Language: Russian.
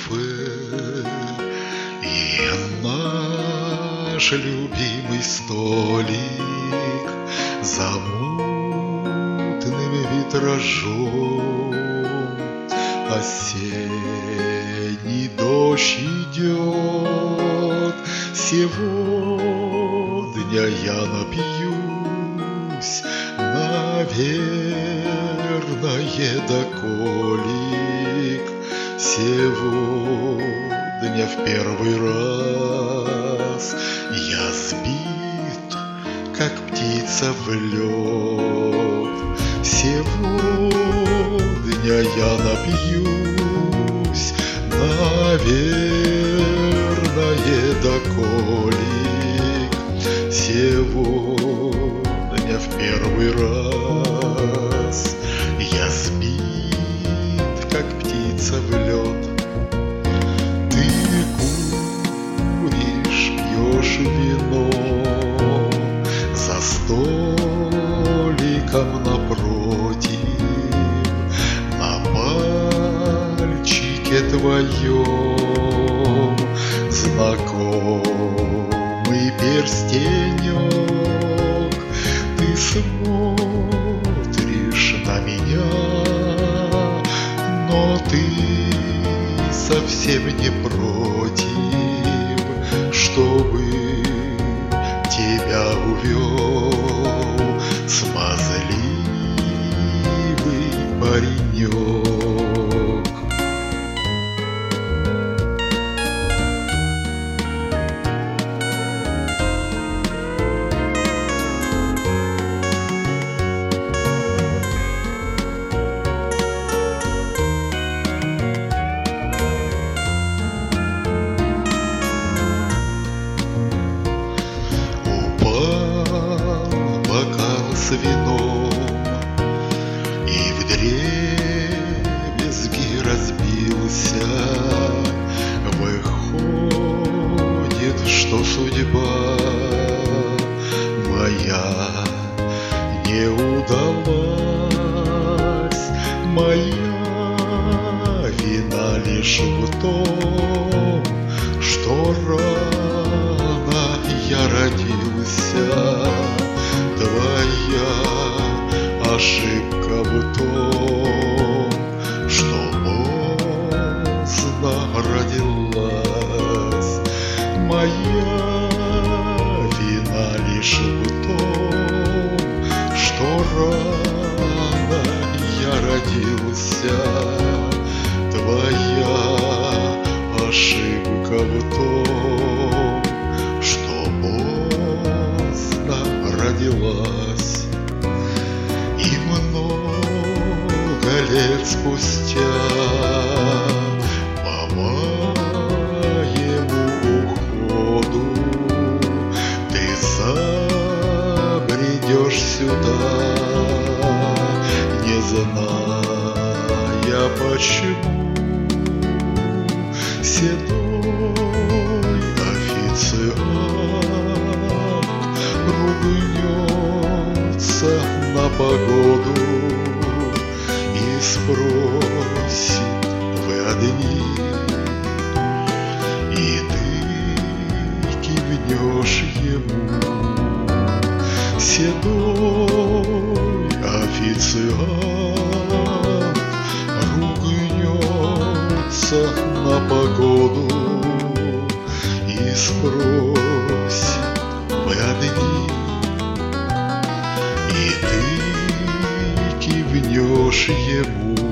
кафе, и наш любимый столик за мутным витражом. Осенний дождь идет, сегодня я напьюсь, наверное, до колик. Сегодня в первый раз я сбит, как птица в лед. Сегодня я напьюсь, наверное, до колик. Сегодня в первый раз я сбит, как птица в лед. Ты куришь, пьешь вино за столиком напротив. На пальчике твоем знакомый перстенек. Ты смотришь на меня, но ты совсем не против, чтобы тебя увел смазливый паренек. С вином и вдребезги разбился. Выходит, что судьба моя не удалась. Моя вина лишь в том, что рано я родился. Твоя ошибка в том, что поздно родилась. Моя вина лишь в том, что рано я родился. Твоя ошибка в том, что поздно родилась. И много лет спустя по моему уходу ты забредешь сюда, не зная почему. Седой официант ругнется на погоду и спросит: вы одни? И ты кивнешь ему. Седой официант ругнется на погоду и спросит: вы одни? И ты кивнешь ему.